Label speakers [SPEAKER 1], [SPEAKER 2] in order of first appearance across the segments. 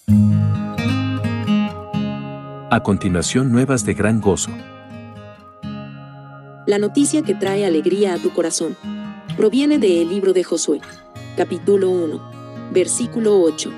[SPEAKER 1] A continuación, nuevas de gran gozo.
[SPEAKER 2] La noticia que trae alegría a tu corazón proviene del libro de Josué, capítulo 1, versículo 8.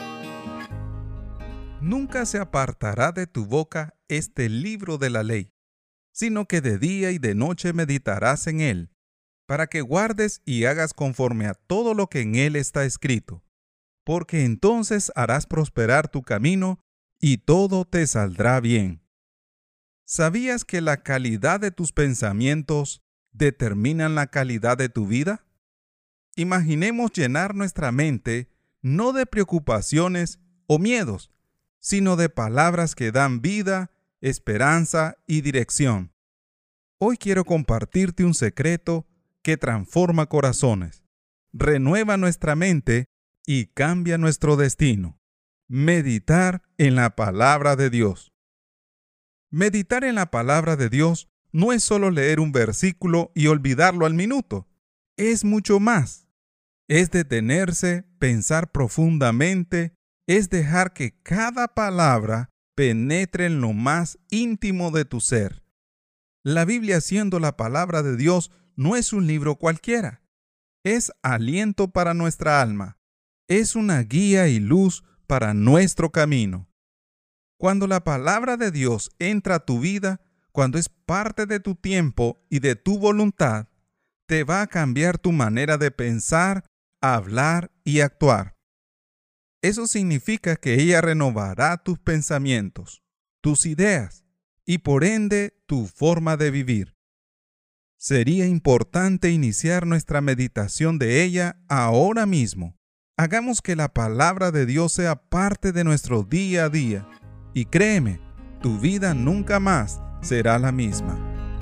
[SPEAKER 3] Nunca se apartará de tu boca este libro de la ley, sino que de día y de noche meditarás en él, para que guardes y hagas conforme a todo lo que en él está escrito, porque entonces harás prosperar tu camino y todo te saldrá bien. ¿Sabías que la calidad de tus pensamientos determinan la calidad de tu vida? Imaginemos llenar nuestra mente no de preocupaciones o miedos, sino de palabras que dan vida, esperanza y dirección. Hoy quiero compartirte un secreto que transforma corazones, renueva nuestra mente y cambia nuestro destino. Meditar en la palabra de Dios. Meditar en la palabra de Dios no es solo leer un versículo y olvidarlo al minuto. Es mucho más. Es detenerse, pensar profundamente, es dejar que cada palabra penetre en lo más íntimo de tu ser. La Biblia, siendo la palabra de Dios, no es un libro cualquiera. Es aliento para nuestra alma. Es una guía y luz para nuestro camino. Cuando la palabra de Dios entra a tu vida, cuando es parte de tu tiempo y de tu voluntad, te va a cambiar tu manera de pensar, hablar y actuar. Eso significa que ella renovará tus pensamientos, tus ideas y por ende tu forma de vivir. Sería importante iniciar nuestra meditación de ella ahora mismo. Hagamos que la palabra de Dios sea parte de nuestro día a día. Y créeme, tu vida nunca más será la misma.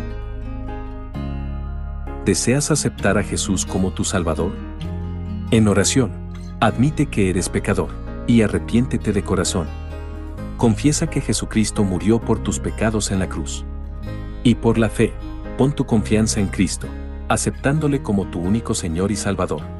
[SPEAKER 1] ¿Deseas aceptar a Jesús como tu Salvador? En oración, admite que eres pecador y arrepiéntete de corazón. Confiesa que Jesucristo murió por tus pecados en la cruz. Y por la fe, pon tu confianza en Cristo, aceptándole como tu único Señor y Salvador.